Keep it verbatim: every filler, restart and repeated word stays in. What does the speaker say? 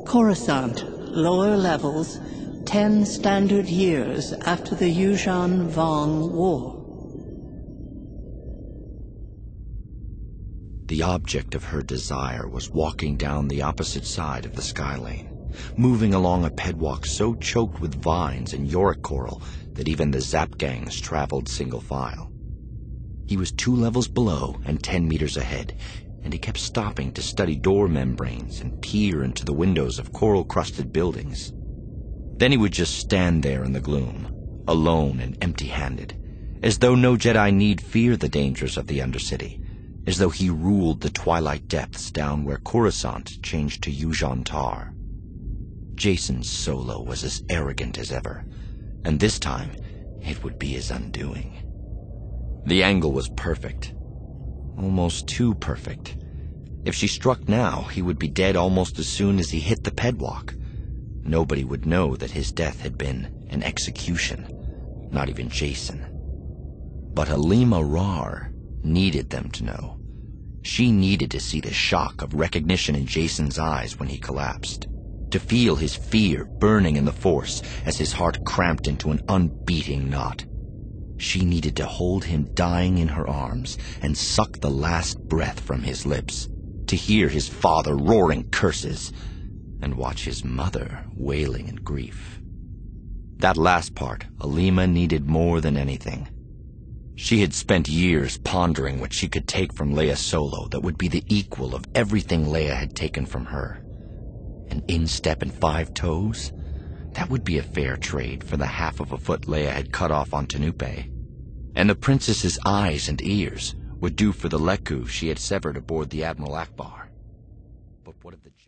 Coruscant, lower levels, ten standard years after the Yuuzhan-Vong War. The object of her desire was walking down the opposite side of the skylane, moving along a pedwalk so choked with vines and yorick coral that even the Zap gangs traveled single file. He was two levels below and ten meters ahead, and he kept stopping to study door membranes and peer into the windows of coral-crusted buildings. Then he would just stand there in the gloom, alone and empty-handed, as though no Jedi need fear the dangers of the Undercity, as though he ruled the twilight depths down where Coruscant changed to Yuuzhan Tar. Jacen Solo was as arrogant as ever, and this time it would be his undoing. The angle was perfect. Almost too perfect. If she struck now, he would be dead almost as soon as he hit the pedwalk. Nobody would know that his death had been an execution, not even Jacen. But Alima Rar needed them to know. She needed to see the shock of recognition in Jacen's eyes when he collapsed, to feel his fear burning in the Force as his heart cramped into an unbeating knot. She needed to hold him dying in her arms and suck the last breath from his lips, to hear his father roaring curses, and watch his mother wailing in grief. That last part Alima needed more than anything. She had spent years pondering what she could take from Leia Solo that would be the equal of everything Leia had taken from her. An instep and five toes? That would be a fair trade for the half of a foot Leia had cut off on Tanupe. And the princess's eyes and ears would do for the Lekku she had severed aboard the Admiral Akbar. But what of the